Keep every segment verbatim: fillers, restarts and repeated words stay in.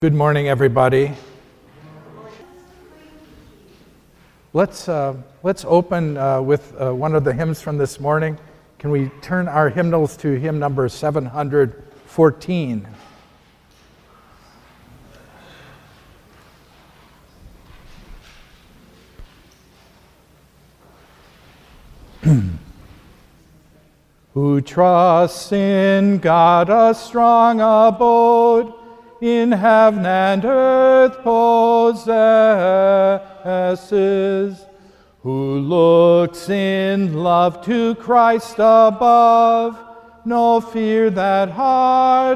Good morning, everybody. Let's uh, let's open uh, with uh, one of the hymns from this morning. Can we turn our hymnals to hymn number seven hundred fourteen? Who trusts in God a strong abode, in heaven and earth possesses, who looks in love to Christ above, no fear that heart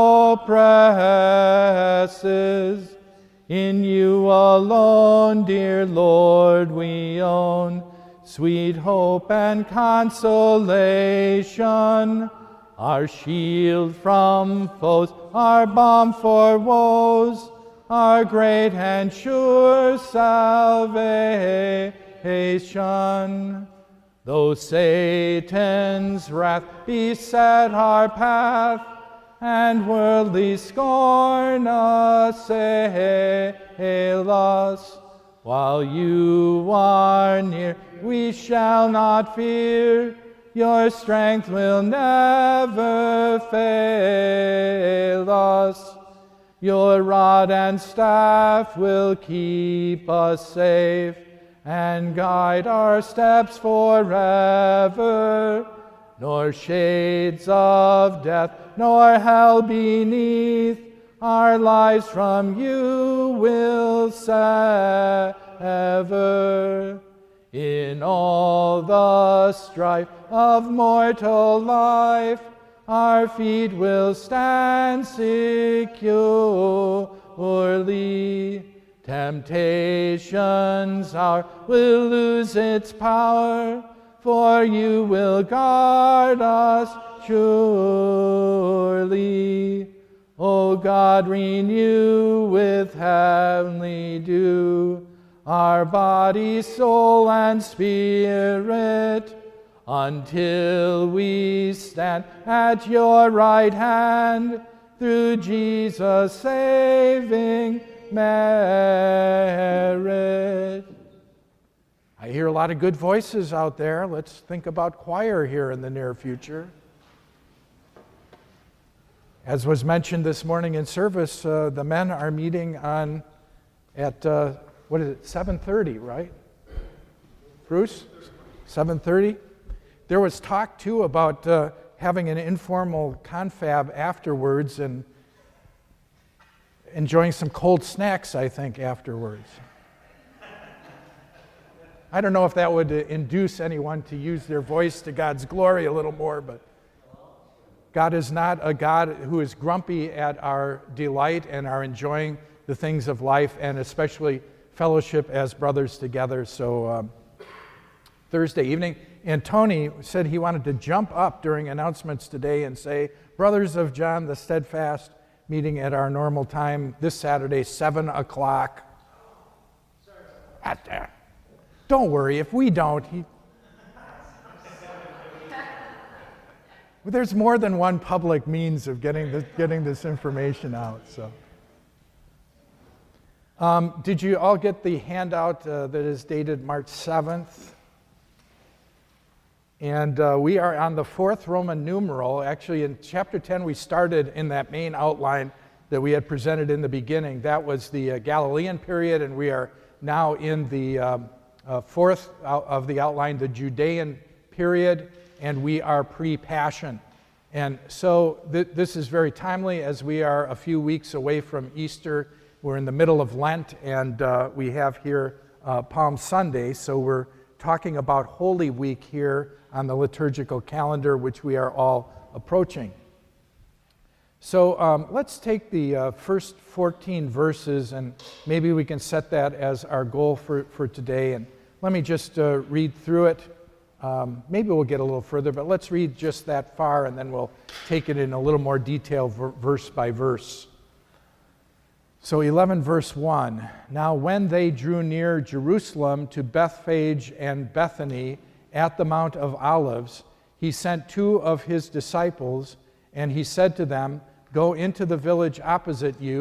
oppresses. In you alone, dear Lord, we own sweet hope and consolation, our shield from foes, our balm for woes, our great and sure salvation. Though Satan's wrath beset our path, and worldly scorn assail us, while you are near, we shall not fear. Your strength will never fail us. Your rod and staff will keep us safe and guide our steps forever. Nor shades of death, nor hell beneath, our lives from you will sever. In all the strife of mortal life, our feet will stand securely. Temptation's hour will lose its power, for you will guard us surely. O God, renew with heavenly dew our body, soul, and spirit, until we stand at your right hand, through Jesus' saving merit. I hear a lot of good voices out there. Let's think about choir here in the near future. As was mentioned this morning in service, uh, the men are meeting on at uh, what is it, seven thirty, right? Bruce? seven thirty? There was talk, too, about uh, having an informal confab afterwards and enjoying some cold snacks, I think, afterwards. I don't know if that would uh, induce anyone to use their voice to God's glory a little more, but God is not a God who is grumpy at our delight and our enjoying the things of life, and especially fellowship as brothers together. So um, Thursday evening, and Tony said he wanted to jump up during announcements today and say, Brothers of John the Steadfast, meeting at our normal time this Saturday, seven o'clock. At, uh, don't worry, if we don't, he... Well, there's more than one public means of getting this, getting this information out, so... Um, did you all get the handout uh, that is dated March seventh? And uh, we are on the fourth Roman numeral. Actually, in chapter ten, we started in that main outline that we had presented in the beginning. That was the uh, Galilean period, and we are now in the um, uh, fourth of the outline, the Judean period, and we are pre-Passion. And so th- this is very timely as we are a few weeks away from Easter. We're in the middle of Lent, and uh, we have here uh, Palm Sunday, so we're talking about Holy Week here on the liturgical calendar, which we are all approaching. So um, let's take the uh, first fourteen verses, and maybe we can set that as our goal for, for today. And let me just uh, read through it. Um, maybe we'll get a little further, but let's read just that far, and then we'll take it in a little more detail, ver- verse by verse. So eleven verse one, Now when they drew near Jerusalem to Bethphage and Bethany at the Mount of Olives, he sent two of his disciples, and he said to them, Go into the village opposite you,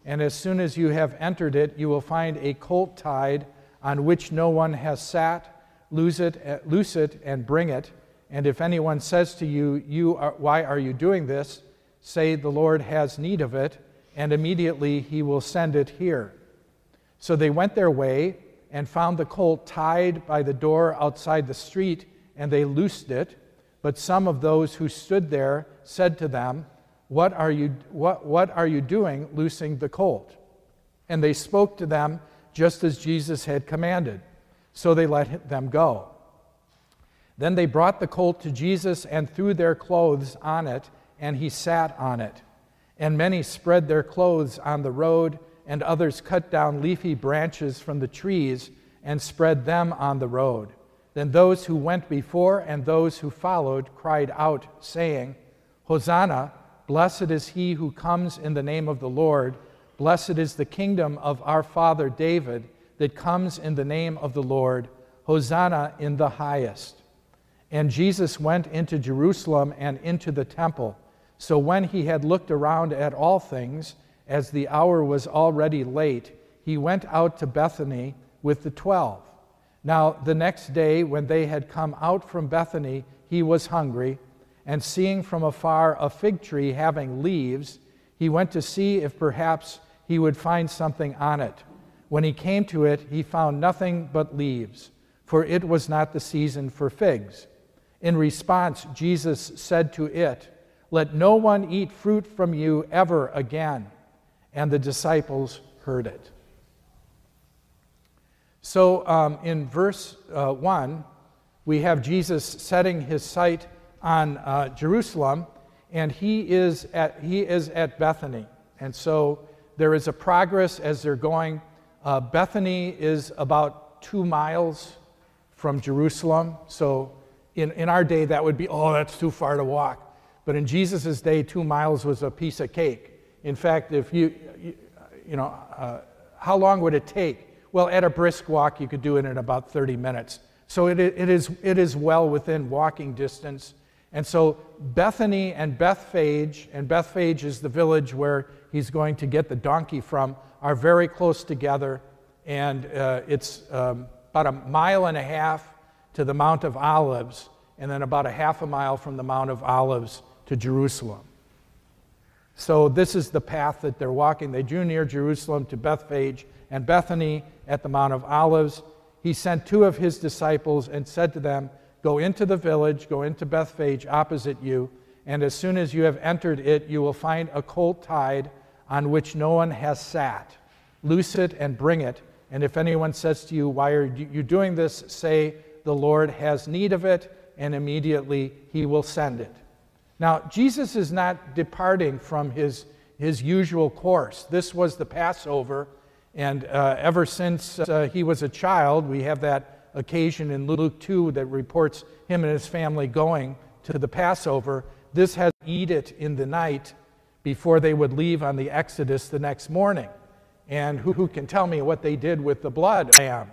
and as soon as you have entered it, you will find a colt tied on which no one has sat. Loose it, loose it and bring it. And if anyone says to you, you are, why are you doing this? Say, the Lord has need of it, and immediately he will send it here. So they went their way and found the colt tied by the door outside the street, and they loosed it. But some of those who stood there said to them, What are you, what, what are you doing loosing the colt? And they spoke to them just as Jesus had commanded. So they let them go. Then they brought the colt to Jesus and threw their clothes on it, and he sat on it. And many spread their clothes on the road, and others cut down leafy branches from the trees and spread them on the road. Then those who went before and those who followed cried out, saying, Hosanna, blessed is he who comes in the name of the Lord. Blessed is the kingdom of our father David that comes in the name of the Lord. Hosanna in the highest. And Jesus went into Jerusalem and into the temple. So when he had looked around at all things, as the hour was already late, he went out to Bethany with the twelve. Now the next day, when they had come out from Bethany, he was hungry, and seeing from afar a fig tree having leaves, he went to see if perhaps he would find something on it. When he came to it, he found nothing but leaves, for it was not the season for figs. In response, Jesus said to it, Let no one eat fruit from you ever again. And the disciples heard it. So um, in verse uh, one, we have Jesus setting his sight on uh, Jerusalem, and he is at he is at Bethany. And so there is a progress as they're going. Uh, Bethany is about two miles from Jerusalem. So in, in our day, that would be, oh, that's too far to walk. But in Jesus' day, two miles was a piece of cake. In fact, if you, you, you know, uh, how long would it take? Well, at a brisk walk, you could do it in about thirty minutes. So it, it, is, it is well within walking distance. And so Bethany and Bethphage, and Bethphage is the village where he's going to get the donkey from, are very close together. And uh, it's um, about a mile and a half to the Mount of Olives, and then about a half a mile from the Mount of Olives to Jerusalem. So this is the path that they're walking. They drew near Jerusalem to Bethphage and Bethany at the Mount of Olives. He sent two of his disciples and said to them, Go into the village, go into Bethphage opposite you, and as soon as you have entered it, you will find a colt tied on which no one has sat. Loose it and bring it. And if anyone says to you, Why are you doing this? Say, The Lord has need of it, and immediately he will send it. Now, Jesus is not departing from his, his usual course. This was the Passover, and uh, ever since uh, he was a child, we have that occasion in Luke two that reports him and his family going to the Passover. This has eat it in the night before they would leave on the Exodus the next morning. And who, who can tell me what they did with the blood lamb?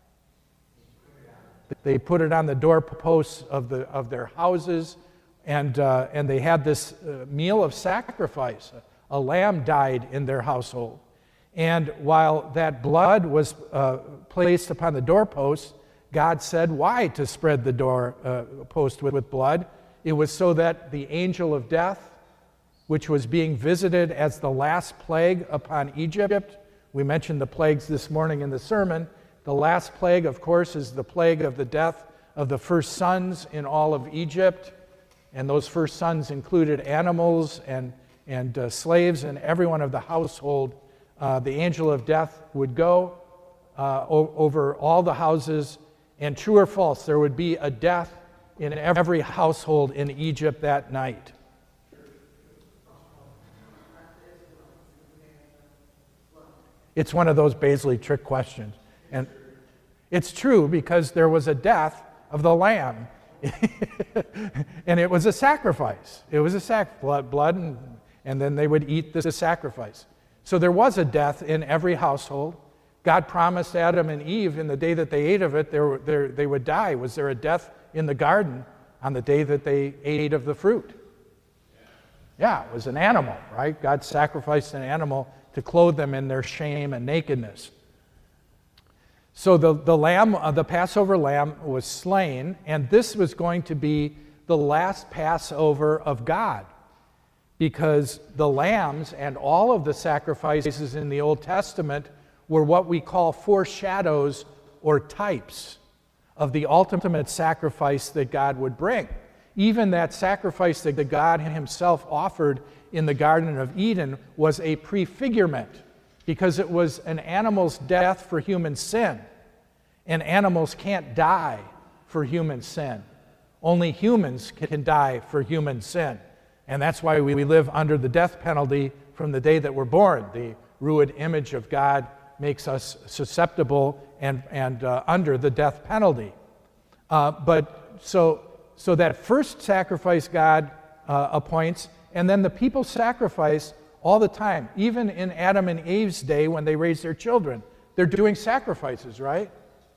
They put it on the doorposts of, the, of their houses, and, uh, and they had this uh, meal of sacrifice. A lamb died in their household. And while that blood was uh, placed upon the doorposts, God said, why to spread the doorpost uh, with, with blood? It was so that the angel of death, which was being visited as the last plague upon Egypt, we mentioned the plagues this morning in the sermon. The last plague, of course, is the plague of the death of the first sons in all of Egypt. And those first sons included animals and, and uh, slaves and everyone of the household. Uh, the angel of death would go uh, o- over all the houses. And true or false, there would be a death in every household in Egypt that night. It's one of those Baisley trick questions. And it's true because there was a death of the lamb. And it was a sacrifice. It was a sac blood, blood and, and then they would eat the sacrifice. So there was a death in every household. God promised Adam and Eve in the day that they ate of it, they, were, they would die. Was there a death in the garden on the day that they ate of the fruit? Yeah, it was an animal, right? God sacrificed an animal to clothe them in their shame and nakedness. So the, the lamb, uh, the Passover lamb was slain, and this was going to be the last Passover of God, because the lambs and all of the sacrifices in the Old Testament were what we call foreshadows or types of the ultimate sacrifice that God would bring. Even that sacrifice that God himself offered in the Garden of Eden was a prefigurement, because it was an animal's death for human sin. And animals can't die for human sin. Only humans can die for human sin. And that's why we live under the death penalty from the day that we're born. The ruined image of God makes us susceptible and, and uh, under the death penalty. Uh, but so, so that first sacrifice God uh, appoints, and then the people sacrifice all the time. Even in Adam and Eve's day when they raised their children, they're doing sacrifices, right?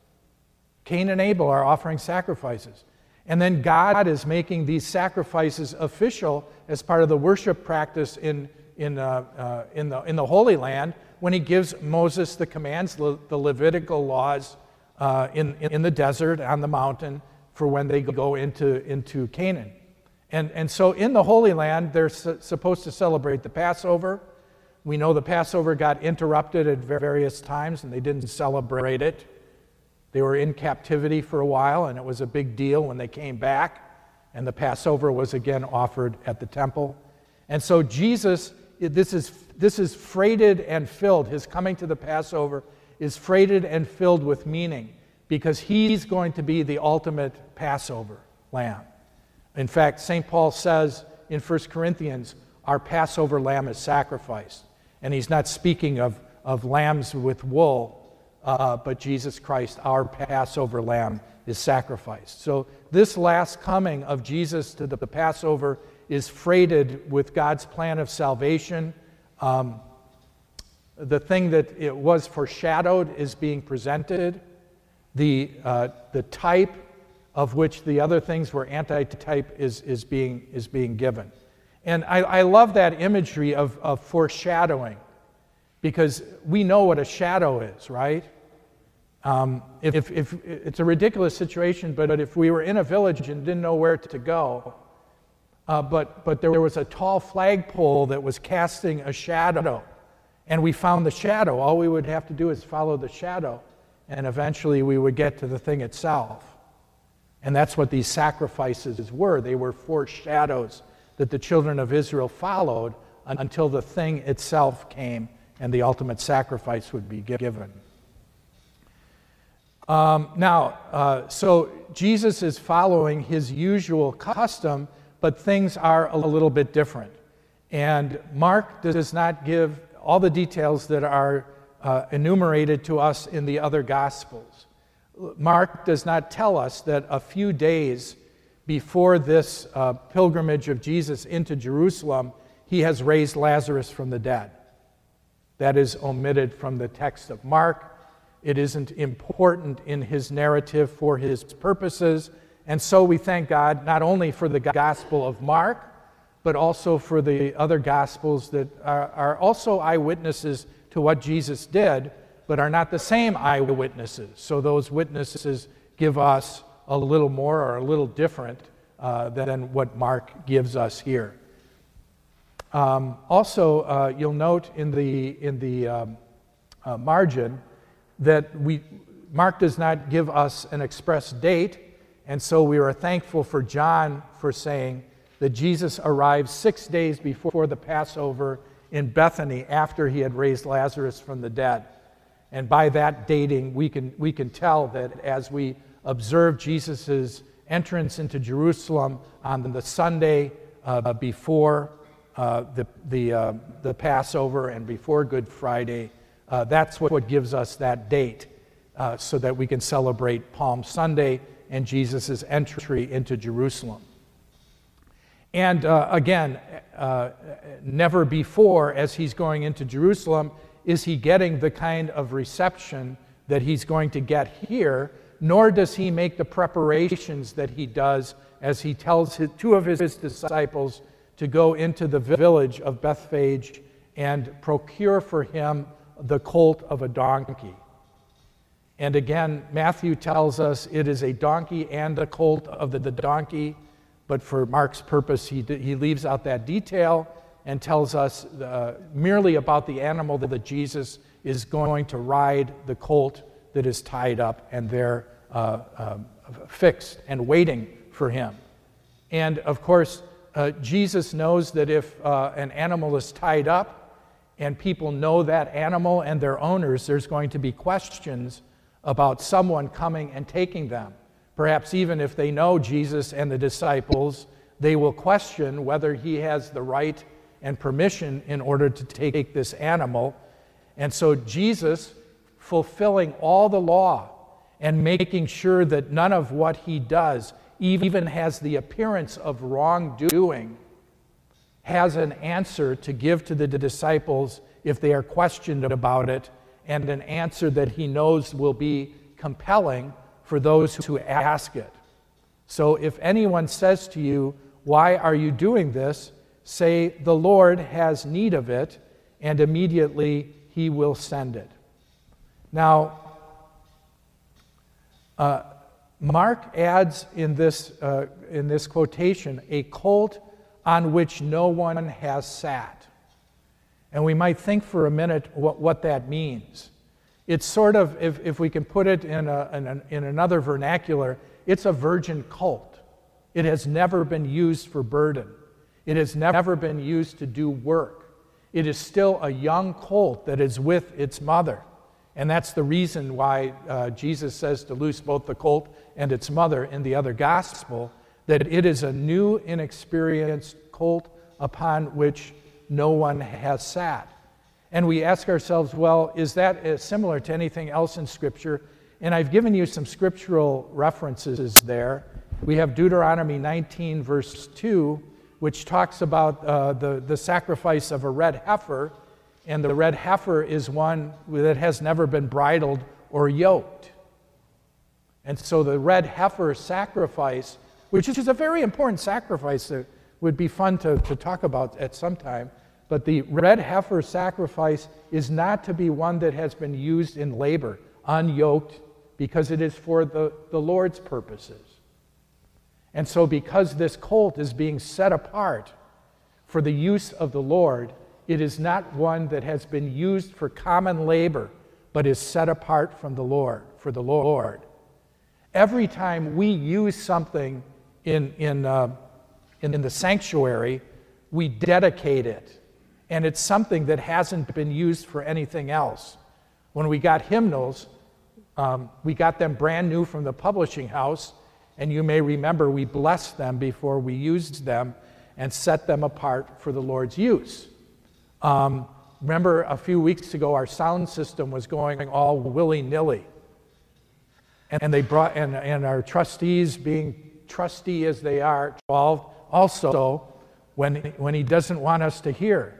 Cain and Abel are offering sacrifices. And then God is making these sacrifices official as part of the worship practice in, in, uh, uh, in, the, in the Holy Land when he gives Moses the commands, the Levitical laws uh, in, in the desert, on the mountain, for when they go into, into Canaan. And, and so in the Holy Land, they're su- supposed to celebrate the Passover. We know the Passover got interrupted at various times, and they didn't celebrate it. They were in captivity for a while, and it was a big deal when they came back, and the Passover was again offered at the temple. And so Jesus, this is, this is freighted and filled. His coming to the Passover is freighted and filled with meaning, because he's going to be the ultimate Passover lamb. In fact, Saint Paul says in First Corinthians, our Passover lamb is sacrificed. And he's not speaking of, of lambs with wool, Uh, but Jesus Christ, our Passover lamb, is sacrificed. So this last coming of Jesus to the, the Passover is freighted with God's plan of salvation. Um, the thing that it was foreshadowed is being presented. The, uh, the type of which the other things were antitype is, is, being, is being given. And I, I love that imagery of, of foreshadowing, because we know what a shadow is, right? Um, if, if, if it's a ridiculous situation, but if we were in a village and didn't know where to go, uh, but, but there was a tall flagpole that was casting a shadow, and we found the shadow, all we would have to do is follow the shadow, and eventually we would get to the thing itself. And that's what these sacrifices were. They were foreshadows that the children of Israel followed until the thing itself came and the ultimate sacrifice would be given. Um, now, uh, so Jesus is following his usual custom, but things are a little bit different. And Mark does not give all the details that are uh, enumerated to us in the other Gospels. Mark does not tell us that a few days before this uh, pilgrimage of Jesus into Jerusalem, he has raised Lazarus from the dead. That is omitted from the text of Mark. It isn't important in his narrative for his purposes. And so we thank God not only for the Gospel of Mark, but also for the other Gospels that are, are also eyewitnesses to what Jesus did, but are not the same eyewitnesses. So those witnesses give us a little more or a little different uh, than what Mark gives us here. Um, also, uh, you'll note in the, in the um, uh, margin that we, Mark does not give us an express date, and so we are thankful for John for saying that Jesus arrived six days before the Passover in Bethany after he had raised Lazarus from the dead. And by that dating, we can, we can tell that as we observe Jesus' entrance into Jerusalem on the Sunday uh, before uh, the, the, uh, the Passover and before Good Friday, uh, that's what, what gives us that date uh, so that we can celebrate Palm Sunday and Jesus' entry into Jerusalem. And uh, again, uh, never before, as he's going into Jerusalem, is he getting the kind of reception that he's going to get here, nor does he make the preparations that he does as he tells his, two of his disciples to go into the village of Bethphage and procure for him the colt of a donkey. And again, Matthew tells us it is a donkey and a colt of the, the donkey, but for Mark's purpose, he, he leaves out that detail and tells us uh, merely about the animal that Jesus is going to ride, the colt that is tied up and there uh, uh, fixed and waiting for him. And of course, uh, Jesus knows that if uh, an animal is tied up and people know that animal and their owners, there's going to be questions about someone coming and taking them. Perhaps even if they know Jesus and the disciples, they will question whether he has the right and permission in order to take this animal. And so Jesus, fulfilling all the law and making sure that none of what he does even has the appearance of wrongdoing, has an answer to give to the disciples if they are questioned about it, and an answer that he knows will be compelling for those who ask it. So if anyone says to you, "Why are you doing this?" say, "The Lord has need of it, and immediately he will send it." Now, uh, Mark adds in this, uh, in this quotation, a colt on which no one has sat. And we might think for a minute what, what that means. It's sort of, if, if we can put it in, a, in, a, in another vernacular, it's a virgin colt. It has never been used for burden. It has never been used to do work. It is still a young colt that is with its mother. And that's the reason why uh, Jesus says to loose both the colt and its mother in the other gospel, that it is a new, inexperienced colt upon which no one has sat. And we ask ourselves, well, is that similar to anything else in Scripture? And I've given you some scriptural references there. We have Deuteronomy nineteen, verse two, which talks about uh, the, the sacrifice of a red heifer, and the red heifer is one that has never been bridled or yoked. And so the red heifer sacrifice, which is a very important sacrifice that would be fun to, to talk about at some time, but the red heifer sacrifice is not to be one that has been used in labor, unyoked, because it is for the, the Lord's purposes. And so because this colt is being set apart for the use of the Lord, it is not one that has been used for common labor, but is set apart from the Lord, for the Lord. Every time we use something in, in, uh, in, in the sanctuary, we dedicate it. And it's something that hasn't been used for anything else. When we got hymnals, um, we got them brand new from the publishing house, and you may remember we blessed them before we used them and set them apart for the Lord's use. Um, remember a few weeks ago our sound system was going all willy-nilly. And, and they brought and, and our trustees, being trusty as they are, involved also when, when he doesn't want us to hear.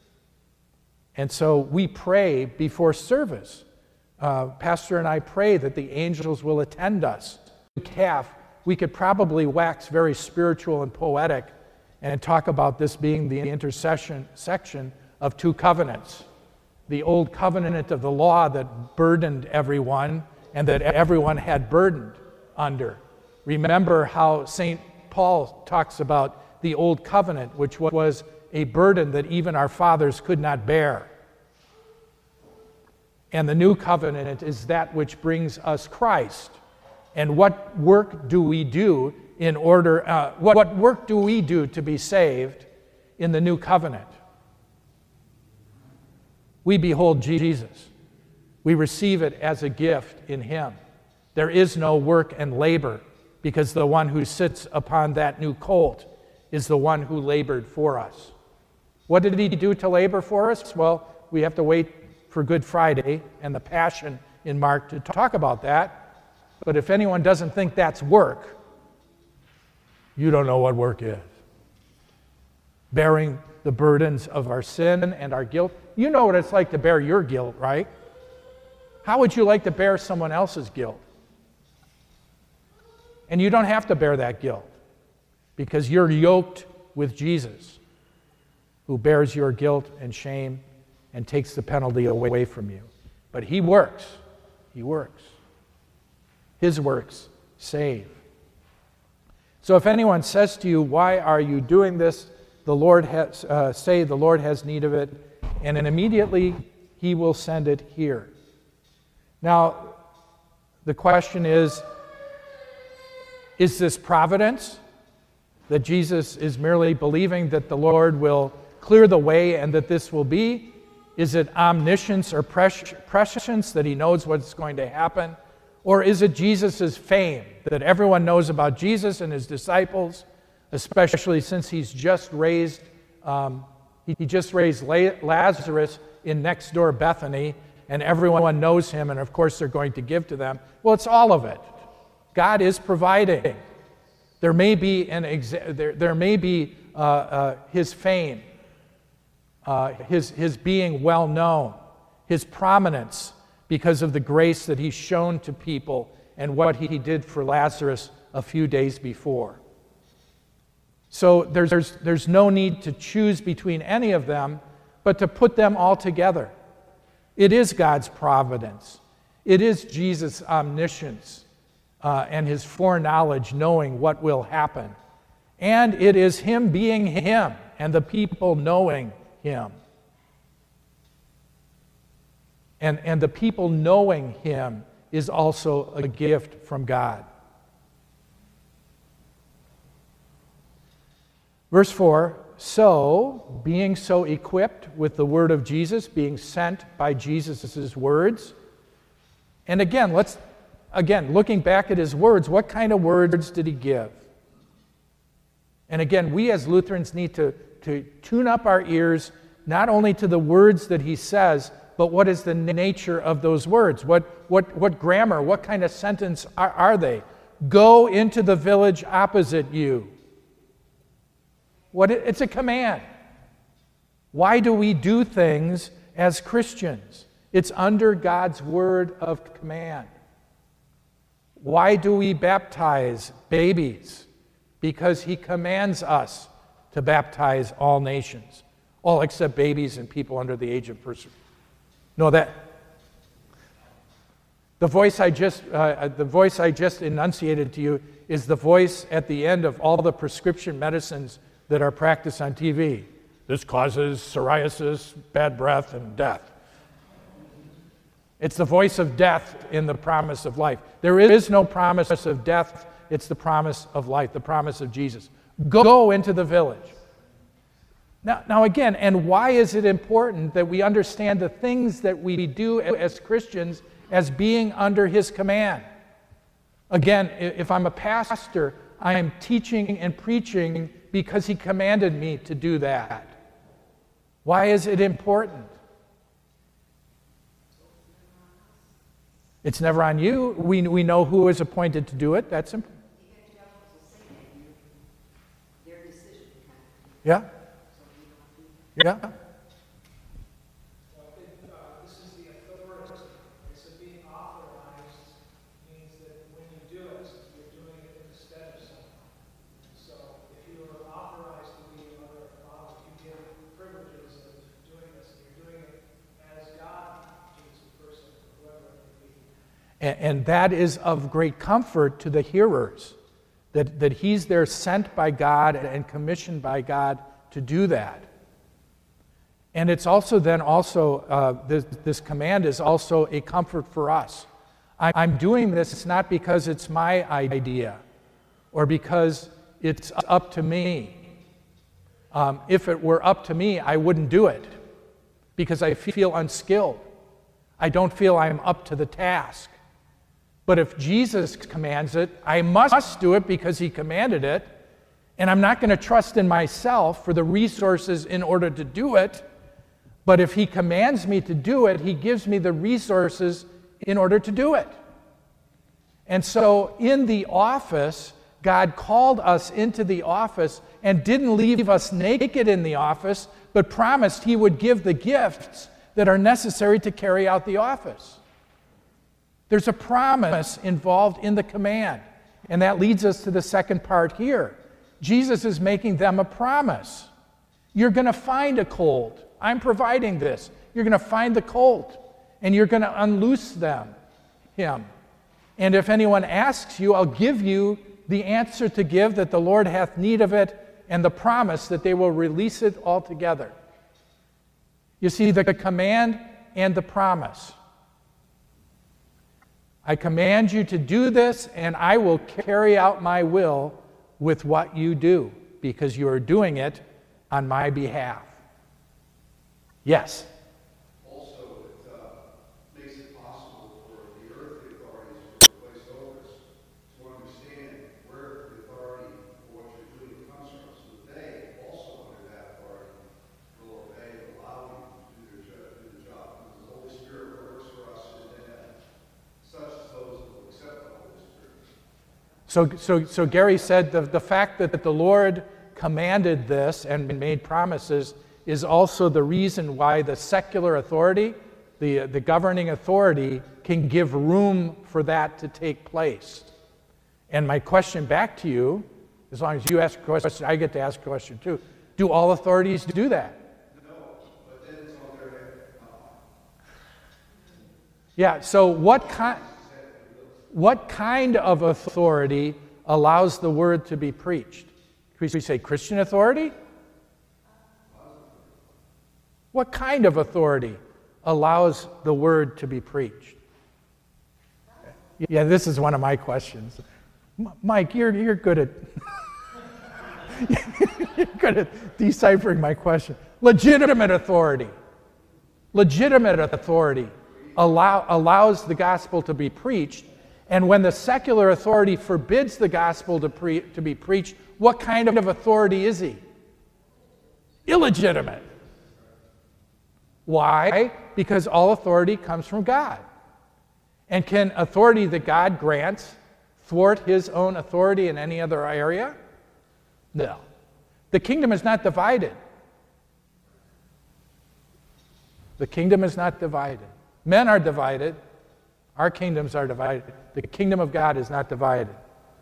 And so we pray before service. Uh, Pastor and I pray that the angels will attend us. Calf, we could probably wax very spiritual and poetic and talk about this being the intercession section of two covenants. The old covenant of the law that burdened everyone and that everyone had burdened under. Remember how Saint Paul talks about the old covenant, which was a burden that even our fathers could not bear. And the new covenant is that which brings us Christ. And what work do we do in order, uh, what, what work do we do to be saved in the new covenant? We behold Jesus. We receive it as a gift in him. There is no work and labor, because the one who sits upon that new colt is the one who labored for us. What did he do to labor for us? Well, we have to wait for Good Friday and the Passion in Mark to talk about that. But if anyone doesn't think that's work, you don't know what work is. Bearing the burdens of our sin and our guilt. You know what it's like to bear your guilt, right? How would you like to bear someone else's guilt? And you don't have to bear that guilt, because you're yoked with Jesus, who bears your guilt and shame and takes the penalty away from you. But he works. He works. His works save. So if anyone says to you, why are you doing this? The Lord has, uh, say the Lord has need of it, and then immediately he will send it here. Now, the question is, is this providence? That Jesus is merely believing that the Lord will clear the way and that this will be? Is it omniscience or prescience that he knows what's going to happen? Or is it Jesus' fame, that everyone knows about Jesus and his disciples, especially since he's just raised, um, he, he just raised Lazarus in next door Bethany, and everyone knows him, and of course they're going to give to them. Well, it's all of it. God is providing. There may be an exa- there, there may be uh, uh, his fame, uh, his his being well known, his prominence, because of the grace that he's shown to people and what he did for Lazarus a few days before. So there's, there's, there's no need to choose between any of them, but to put them all together. It is God's providence. It is Jesus' omniscience uh, and his foreknowledge, knowing what will happen. And it is him being him and the people knowing him. And, and the people knowing him is also a gift from God. Verse four, so, being so equipped with the word of Jesus, being sent by Jesus' words. And again, let's, again, looking back at his words, what kind of words did he give? And again, we as Lutherans need to, to tune up our ears, not only to the words that he says, but what is the nature of those words? What, what, what grammar, what kind of sentence are, are they? Go into the village opposite you. What, it's a command. Why do we do things as Christians? It's under God's word of command. Why do we baptize babies? Because he commands us to baptize all nations, all except babies and people under the age of perseverance. No, that the voice I just uh, the voice I just enunciated to you is the voice at the end of all the prescription medicines that are practiced on T V. This causes psoriasis, bad breath, and death. It's the voice of death in the promise of life. There is no promise of death. It's the promise of life, the promise of Jesus. Go into the village. Now, now again, and why is it important that we understand the things that we do as Christians as being under his command? Again, if I'm a pastor, I am teaching and preaching because he commanded me to do that. Why is it important? It's never on you. We, we know who is appointed to do it. That's important. Yeah? Yeah? Well, it, uh, this is the authority. It's a being authorized means that when you do it, you're doing it instead of someone. So if you are authorized to be another father, you give privileges of doing this. You're doing it as God chooses a person, whoever it may be. And, and that is of great comfort to the hearers, that, that he's there sent by God and commissioned by God to do that. And it's also then also, uh, this, this command is also a comfort for us. I, I'm doing this, it's not because it's my idea or because it's up to me. Um, if it were up to me, I wouldn't do it because I feel unskilled. I don't feel I'm up to the task. But if Jesus commands it, I must do it because he commanded it, and I'm not going to trust in myself for the resources in order to do it. But if he commands me to do it, he gives me the resources in order to do it. And so in the office, God called us into the office and didn't leave us naked in the office, but promised he would give the gifts that are necessary to carry out the office. There's a promise involved in the command. And that leads us to the second part here. Jesus is making them a promise. You're going to find a cold. I'm providing this. You're going to find the colt, and you're going to unloose them, him. And if anyone asks you, I'll give you the answer to give, that the Lord hath need of it, and the promise that they will release it altogether. You see, the command and the promise. I command you to do this, and I will carry out my will with what you do, because you are doing it on my behalf. Yes? Also, it uh, makes it possible for the earthly authorities who are placed over us to understand where the authority for what you're doing comes from, so that they, also under that authority, will obey and allow you to do, their job, do the job. Because the Holy Spirit works for us in heaven, such as those who will accept the Holy Spirit. So, so, so Gary said the, the fact that the Lord commanded this and made promises is also the reason why the secular authority, the, the governing authority, can give room for that to take place. And my question back to you, as long as you ask a question, I get to ask a question too. Do all authorities do that? No, but then it's on their head. Yeah, so what kind, what kind of authority allows the word to be preached? Can we say Christian authority? What kind of authority allows the word to be preached? Yeah, this is one of my questions. M- Mike, you're, you're good at you're good at deciphering my question. Legitimate authority. Legitimate authority allow, allows the gospel to be preached. And when the secular authority forbids the gospel to, pre, to be preached, what kind of authority is he? Illegitimate. Why? Because all authority comes from God. And can authority that God grants thwart his own authority in any other area? No. The kingdom is not divided. The kingdom is not divided. Men are divided. Our kingdoms are divided. The kingdom of God is not divided.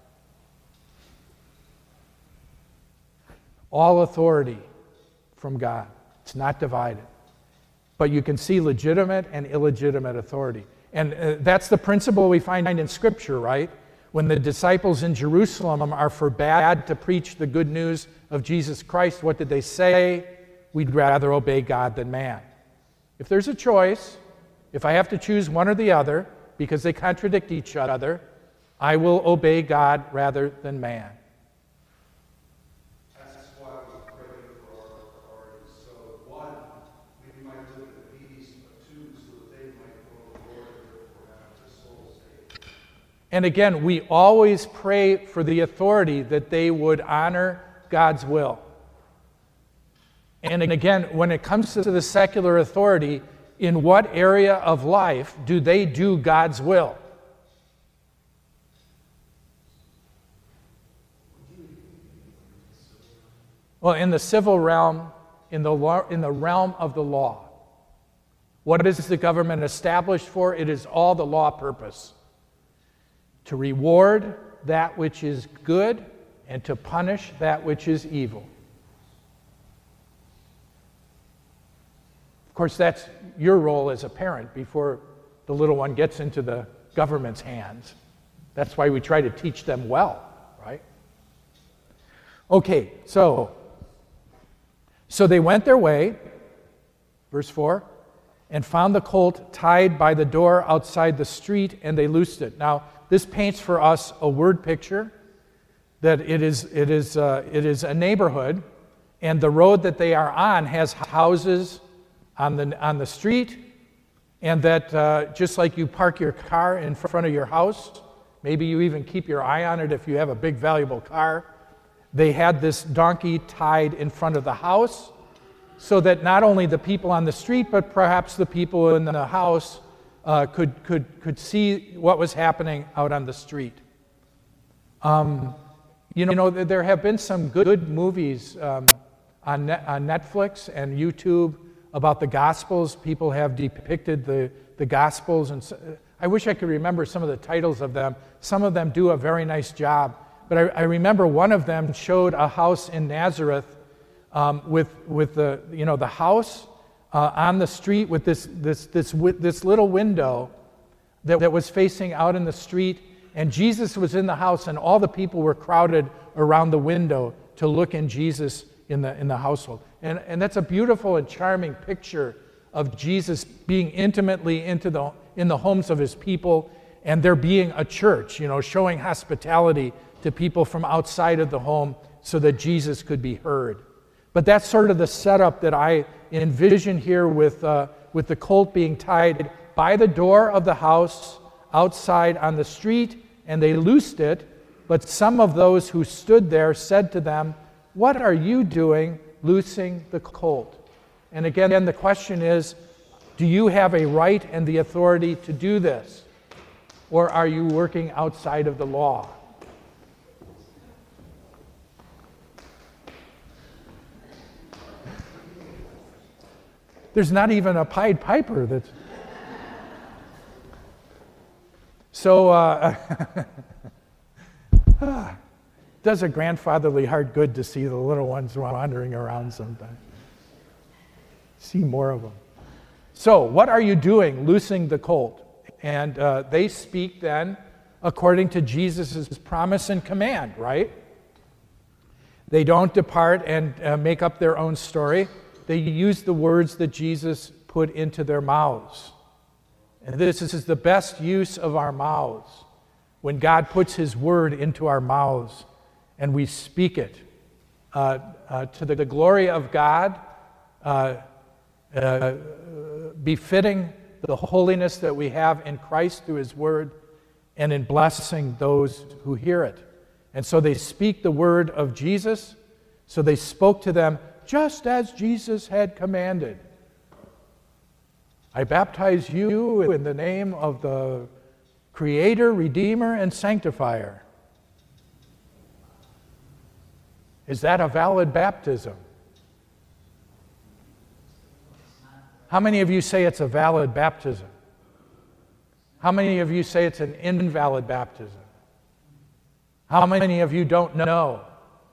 All authority from God. It's not divided. But you can see legitimate and illegitimate authority. And uh, that's the principle we find in Scripture, right? When the disciples in Jerusalem are forbade to preach the good news of Jesus Christ, what did they say? We'd rather obey God than man. If there's a choice, if I have to choose one or the other, because they contradict each other, I will obey God rather than man. That's why we pray for our authorities. So, one, we might look at these, but two, so that they might know the Lord and therefore have their souls saved. And again, we always pray for the authority that they would honor God's will. And again, when it comes to the secular authority, in what area of life do they do God's will? Well, in the civil realm, in the, law, in the realm of the law. What is the government established for? It is all the law purpose. To reward that which is good and to punish that which is evil. Of course, that's your role as a parent before the little one gets into the government's hands. That's why we try to teach them well, right? Okay, so, so they went their way, verse four, and found the colt tied by the door outside the street, and they loosed it. Now, this paints for us a word picture that it is, it is, uh, it is a neighborhood, and the road that they are on has houses on the, on the street, and that uh, just like you park your car in front of your house, maybe you even keep your eye on it if you have a big valuable car, they had this donkey tied in front of the house so that not only the people on the street, but perhaps the people in the house uh, could, could, could see what was happening out on the street. Um, you know, there have been some good, good movies um, on, net, on Netflix and YouTube about the Gospels. People have depicted the, the Gospels, and so, I wish I could remember some of the titles of them. Some of them do a very nice job, but I, I remember one of them showed a house in Nazareth um, with, with the, you know, the house uh, on the street with this, this, this, wi- this little window that, that was facing out in the street, and Jesus was in the house, and all the people were crowded around the window to look in Jesus in the, in the household. And, and that's a beautiful and charming picture of Jesus being intimately into the, in the homes of his people, and there being a church, you know, showing hospitality to people from outside of the home so that Jesus could be heard. But that's sort of the setup that I envision here with, uh, with the colt being tied by the door of the house outside on the street, and they loosed it, but some of those who stood there said to them, "What are you doing loosing the colt?" And again, the question is, do you have a right and the authority to do this? Or are you working outside of the law? There's not even a Pied Piper that's... So, uh, does a grandfatherly heart good to see the little ones wandering around sometimes. See more of them. So, what are you doing loosing the colt? And uh, they speak then according to Jesus' promise and command, right? They don't depart and uh, make up their own story. They use the words that Jesus put into their mouths. And this is the best use of our mouths, when God puts his word into our mouths and we speak it uh, uh, to the, the glory of God, uh, uh, befitting the holiness that we have in Christ through his word, and in blessing those who hear it. And so they speak the word of Jesus, so they spoke to them just as Jesus had commanded. I baptize you in the name of the Creator, Redeemer, and Sanctifier. Is that a valid baptism? How many of you say it's a valid baptism? How many of you say it's an invalid baptism? How many of you don't know?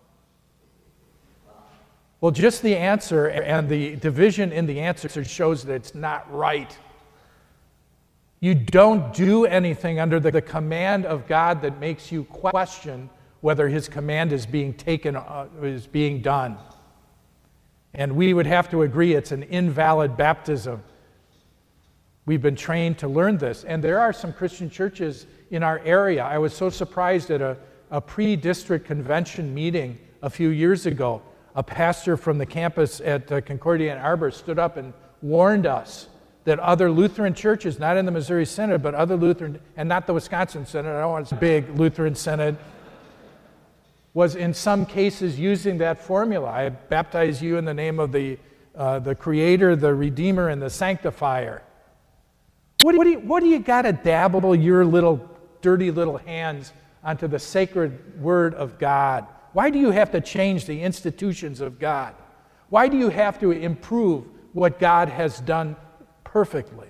Well, just the answer and the division in the answer shows that it's not right. You don't do anything under the command of God that makes you question whether his command is being taken, uh, is being done. And we would have to agree it's an invalid baptism. We've been trained to learn this. And there are some Christian churches in our area. I was so surprised at a, a pre-district convention meeting a few years ago. A pastor from the campus at uh, Concordia Ann Arbor stood up and warned us that other Lutheran churches, not in the Missouri Synod, but other Lutheran, and not the Wisconsin Synod, I don't want to say big Lutheran Synod, was in some cases using that formula. I baptize you in the name of the, uh, the Creator, the Redeemer, and the Sanctifier. What do you, what do you got to dabble your little dirty little hands onto the sacred word of God? Why do you have to change the institutions of God? Why do you have to improve what God has done perfectly?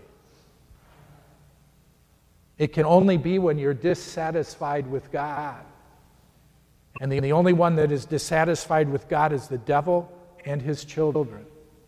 It can only be when you're dissatisfied with God. And the, the only one that is dissatisfied with God is the devil and his children.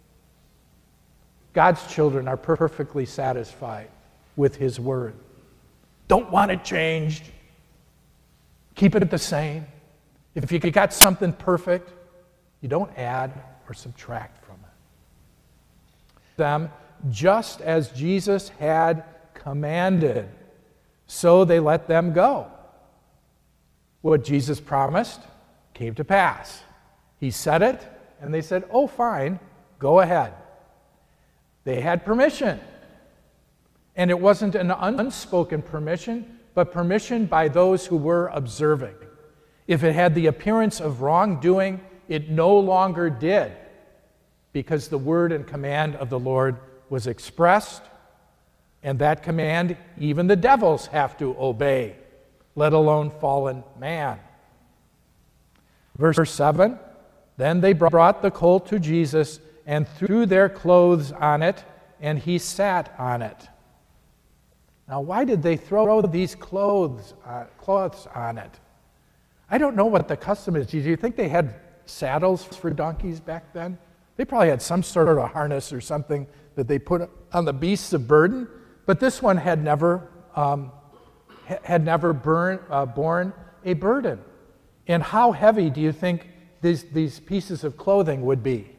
God's children are perfectly satisfied with his word. Don't want it changed. Keep it the same. If you got something perfect, you don't add or subtract from it. Them, just as Jesus had commanded, so they let them go. What Jesus promised came to pass. He said it, and they said, "Oh, fine, go ahead." They had permission. And it wasn't an unspoken permission, but permission by those who were observing. If it had the appearance of wrongdoing, it no longer did, because the word and command of the Lord was expressed, and that command even the devils have to obey, let alone fallen man. Verse seven, then they brought the colt to Jesus and threw their clothes on it, and he sat on it. Now, why did they throw these clothes, uh, cloths on it? I don't know what the custom is. Do you think they had saddles for donkeys back then? They probably had some sort of a harness or something that they put on the beasts of burden, but this one had never um, had never burn, uh, borne a burden. And how heavy do you think these, these pieces of clothing would be?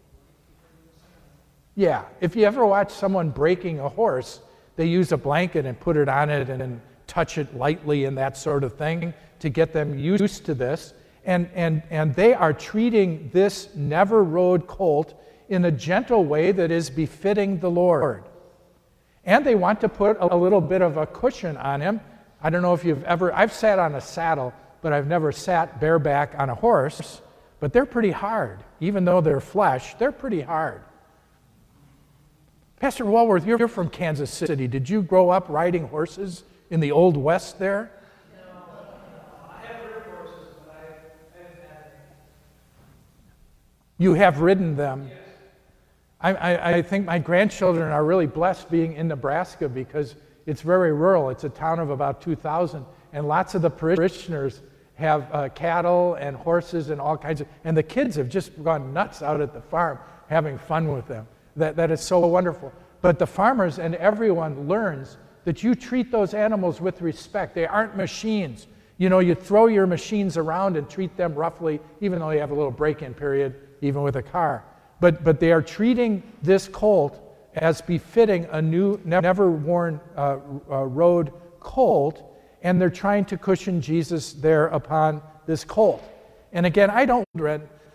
Yeah, if you ever watch someone breaking a horse, they use a blanket and put it on it and, and touch it lightly and that sort of thing to get them used to this. And, and, and they are treating this never-rode colt in a gentle way that is befitting the Lord. And they want to put a little bit of a cushion on him. I don't know if you've ever, I've sat on a saddle, but I've never sat bareback on a horse, but they're pretty hard. Even though they're flesh, they're pretty hard. Pastor Walworth, you're from Kansas City. Did you grow up riding horses in the Old West there? You have ridden them. Yes. I, I, I think my grandchildren are really blessed being in Nebraska because it's very rural. It's a town of about two thousand, and lots of the parishioners have uh, cattle and horses and all kinds of, and the kids have just gone nuts out at the farm having fun with them. That, that is so wonderful. But the farmers and everyone learns that you treat those animals with respect. They aren't machines. You know, you throw your machines around and treat them roughly, even though you have a little break-in period, even with a car. But, but they are treating this colt as befitting a new, never-worn uh, uh, rode colt, and they're trying to cushion Jesus there upon this colt. And again, I don't dread